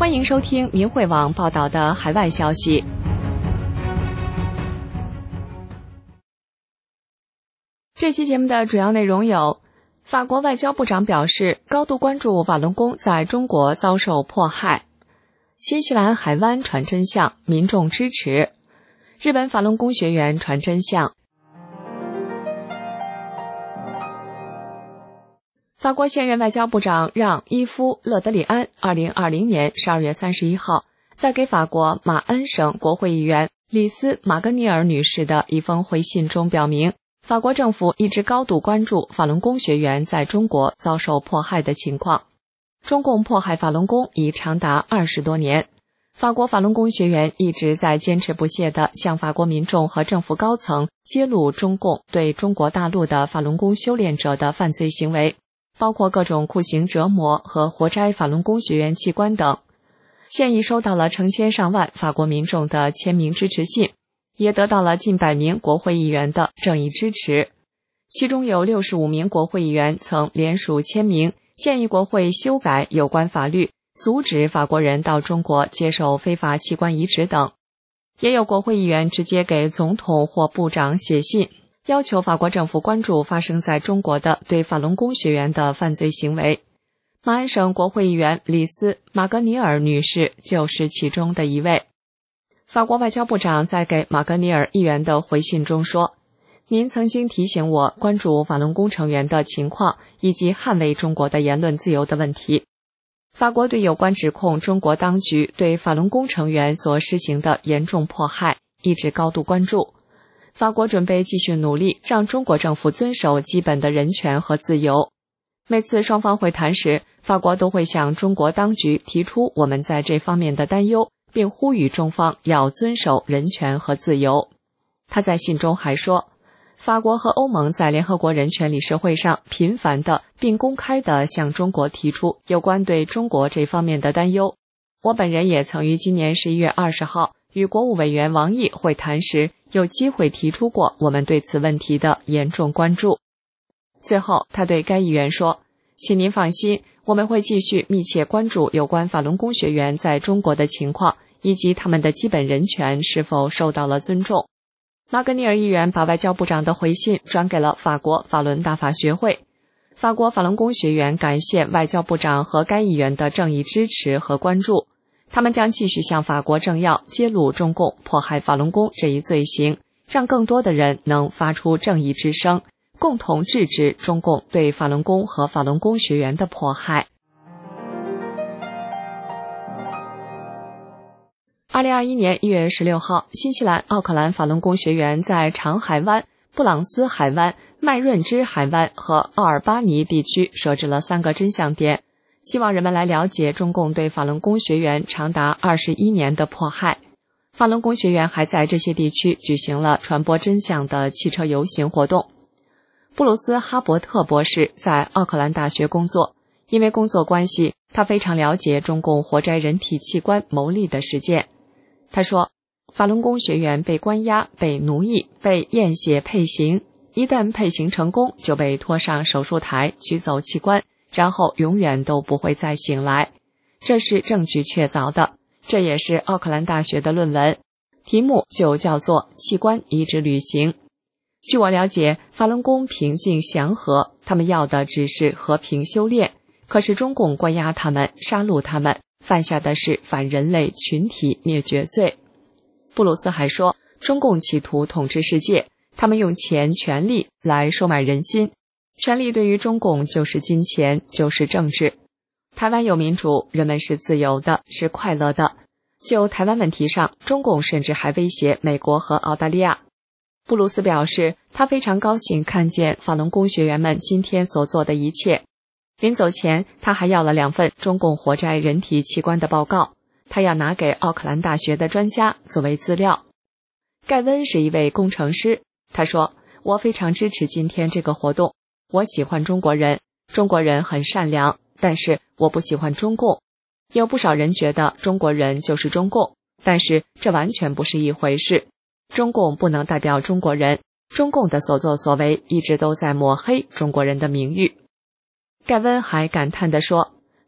欢迎收听明慧网报道的海外消息。这期节目的主要内容有：法国外交部长表示高度关注法轮功在中国遭受迫害；新西兰海湾传真相，民众支持；日本法轮功学员传真相。法国现任外交部长让·伊夫·勒德里安2020年12月31号在给法国马恩省国会议员里斯·马格尼尔女士的一封回信中表明，法国政府一直高度关注法轮功学员在中国遭受迫害的情况。中共迫害法轮功已长达20多年，法国法轮功学员一直在坚持不懈地向法国民众和政府高层揭露中共对中国大陆的法轮功修炼者的犯罪行为，包括各种酷刑折磨和活摘法轮功学员器官等。现已收到了成千上万法国民众的签名支持信，也得到了近100名国会议员的正义支持，其中有65名国会议员曾联署签名，建议国会修改有关法律，阻止法国人到中国接受非法器官移植等。也有国会议员直接给总统或部长写信，要求法国政府关注发生在中国的对法轮功学员的犯罪行为。马恩省国会议员里斯·马格尼尔女士就是其中的一位。法国外交部长在给马格尼尔议员的回信中说，您曾经提醒我关注法轮功成员的情况以及捍卫中国的言论自由的问题。法国对有关指控中国当局对法轮功成员所施行的严重迫害一直高度关注。法国准备继续努力让中国政府遵守基本的人权和自由。每次双方会谈时，法国都会向中国当局提出我们在这方面的担忧，并呼吁中方要遵守人权和自由。他在信中还说，法国和欧盟在联合国人权理事会上频繁地并公开地向中国提出有关对中国这方面的担忧。我本人也曾于今年11月20号与国务委员王毅会谈时，有机会提出过我们对此问题的严重关注。最后，他对该议员说，请您放心，我们会继续密切关注有关法轮功学员在中国的情况，以及他们的基本人权是否受到了尊重。马格尼尔议员把外交部长的回信转给了法国法轮大法学会。法国法轮功学员感谢外交部长和该议员的正义支持和关注，他们将继续向法国政要揭露中共迫害法轮功这一罪行，让更多的人能发出正义之声，共同制止中共对法轮功和法轮功学员的迫害。2021年1月16号，新西兰奥克兰法轮功学员在长海湾、布朗斯海湾、麦润之海湾和奥尔巴尼地区设置了3个真相点，希望人们来了解中共对法轮功学员长达21年的迫害。法轮功学员还在这些地区举行了传播真相的汽车游行活动。布鲁斯·哈伯特博士在奥克兰大学工作，因为工作关系，他非常了解中共活摘人体器官牟利的事件。他说，法轮功学员被关押、被奴役、被验血配型，一旦配型成功，就被拖上手术台取走器官，然后永远都不会再醒来。这是证据确凿的，这也是奥克兰大学的论文，题目就叫做器官移植旅行。据我了解，法轮功平静祥和，他们要的只是和平修炼，可是中共关押他们，杀戮他们，犯下的是反人类群体灭绝罪。布鲁斯还说，中共企图统治世界，他们用钱、权力来收买人心，权力对于中共就是金钱，就是政治。台湾有民主，人们是自由的，是快乐的。就台湾问题上，中共甚至还威胁美国和澳大利亚。布鲁斯表示，他非常高兴看见法轮功学员们今天所做的一切。临走前，他还要了2份中共活摘人体器官的报告，他要拿给奥克兰大学的专家作为资料。盖温是一位工程师，他说，我非常支持今天这个活动，我喜欢中国人，中国人很善良，但是我不喜欢中共。有不少人觉得中国人就是中共，但是这完全不是一回事。中共不能代表中国人，中共的所作所为一直都在抹黑中国人的名誉。盖温还感叹地说，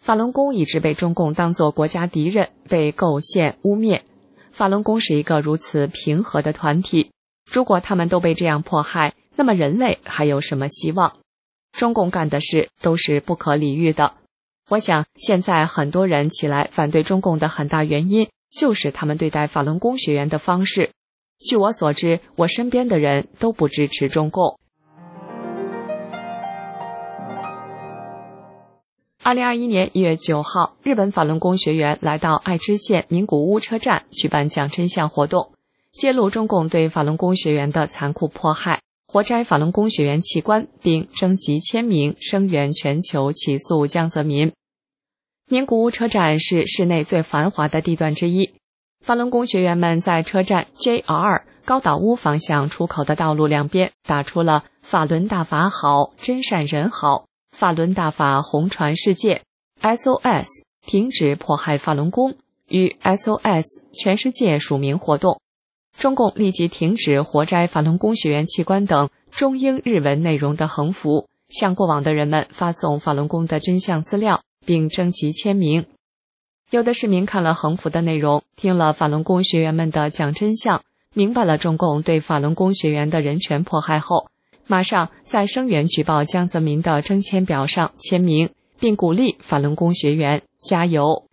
法轮功一直被中共当作国家敌人，被构陷污蔑。法轮功是一个如此平和的团体，如果他们都被这样迫害，那么人类还有什么希望？中共干的事都是不可理喻的。我想现在很多人起来反对中共的很大原因，就是他们对待法轮功学员的方式。据我所知，我身边的人都不支持中共。2021年1月9号，日本法轮功学员来到爱知县名古屋车站举办讲真相活动，揭露中共对法轮功学员的残酷迫害，活摘法轮功学员器官，并征集签名声援全球起诉江泽民。名古屋车站是市内最繁华的地段之一，法轮功学员们在车站 JR 高岛屋方向出口的道路两边打出了法轮大法好，真善人好，法轮大法红传世界， SOS 停止迫害法轮功与 SOS 全世界署名活动。中共立即停止活摘法轮功学员器官等中英日文内容的横幅，向过往的人们发送法轮功的真相资料，并征集签名。有的市民看了横幅的内容，听了法轮功学员们的讲真相，明白了中共对法轮功学员的人权迫害后，马上在声援举报江泽民的征签表上签名，并鼓励法轮功学员加油。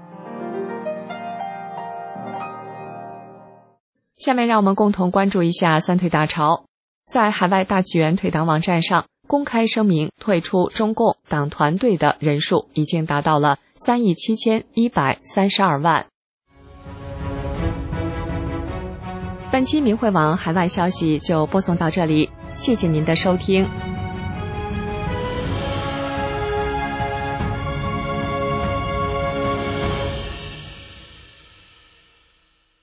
下面让我们共同关注一下三退大潮。在海外大起源退党网站上公开声明退出中共党团队的人数已经达到了37132万。本期明慧网海外消息就播送到这里，谢谢您的收听。